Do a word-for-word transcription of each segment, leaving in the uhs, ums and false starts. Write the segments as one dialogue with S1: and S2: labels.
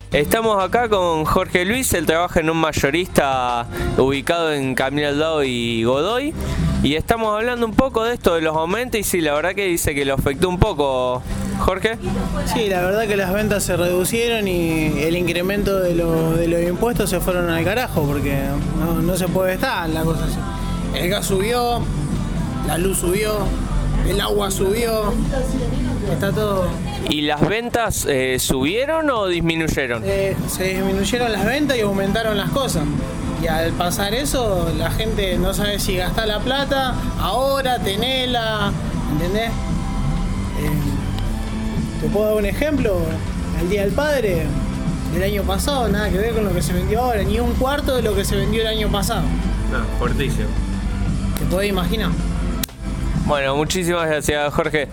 S1: Estamos acá con Jorge Luis, él trabaja en un mayorista ubicado en Camilo Aldao y Godoy. Y estamos hablando un poco de esto, de los aumentos, y sí, la verdad que dice que lo afectó un poco. ¿Jorge?
S2: Sí, la verdad que las ventas se reducieron y el incremento de, lo, de los impuestos se fueron al carajo, porque no, no se puede estar la cosa así. El gas subió, la luz subió, el agua subió, está todo...
S1: ¿Y las ventas eh, subieron o disminuyeron?
S2: Eh, se disminuyeron las ventas y aumentaron las cosas. Y al pasar eso, la gente no sabe si gastar la plata, ahora, tenela, ¿entendés? Eh, ¿Te puedo dar un ejemplo? El Día del Padre del año pasado, nada que ver con lo que se vendió ahora, ni un cuarto de lo que se vendió el año pasado.
S1: No, fuertísimo.
S2: ¿Te podés imaginar?
S1: Bueno, muchísimas gracias, Jorge.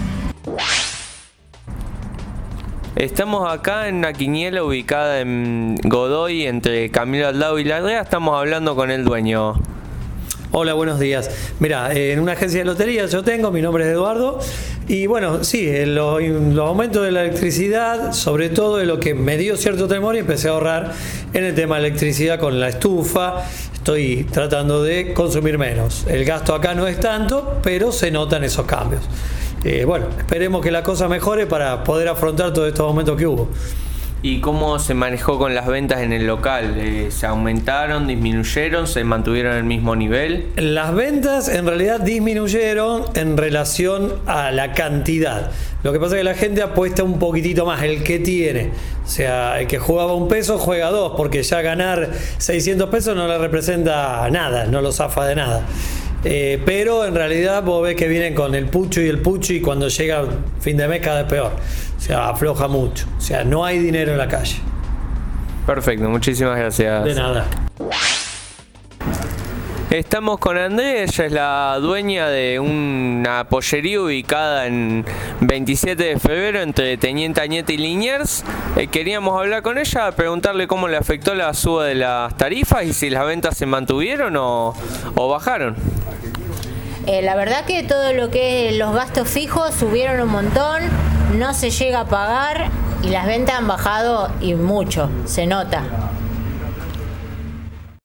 S1: Estamos acá en una quiniela ubicada en Godoy, entre Camilo Aldao y Larrea. Estamos hablando con el dueño.
S3: Hola, buenos días. Mira, en una agencia de loterías yo tengo, mi nombre es Eduardo. Y bueno, sí, los, los aumentos de la electricidad, sobre todo de lo que me dio cierto temor y empecé a ahorrar en el tema de electricidad con la estufa. Estoy tratando de consumir menos. El gasto acá no es tanto, pero se notan esos cambios. Eh, bueno, esperemos que la cosa mejore para poder afrontar todos estos aumentos que hubo.
S1: ¿Y cómo se manejó con las ventas en el local? Eh, ¿Se aumentaron, disminuyeron, se mantuvieron en el mismo nivel?
S3: Las ventas en realidad disminuyeron en relación a la cantidad. Lo que pasa es que la gente apuesta un poquitito más, el que tiene. O sea, el que jugaba un peso juega dos, porque ya ganar seiscientos pesos no le representa nada, no lo zafa de nada. Eh, pero en realidad vos ves que vienen con el pucho y el pucho, y cuando llega fin de mes cada vez peor. O sea, afloja mucho. O sea, no hay dinero en la calle.
S1: Perfecto, muchísimas gracias.
S3: De nada.
S1: Estamos con Andrea, ella es la dueña de una pollería ubicada en veintisiete de febrero entre Teniente Añeta y Liniers. Eh, queríamos hablar con ella, preguntarle cómo le afectó la suba de las tarifas y si las ventas se mantuvieron o, o bajaron.
S4: Eh, la verdad que todo lo que es los gastos fijos subieron un montón, no se llega a pagar y las ventas han bajado y mucho, se nota.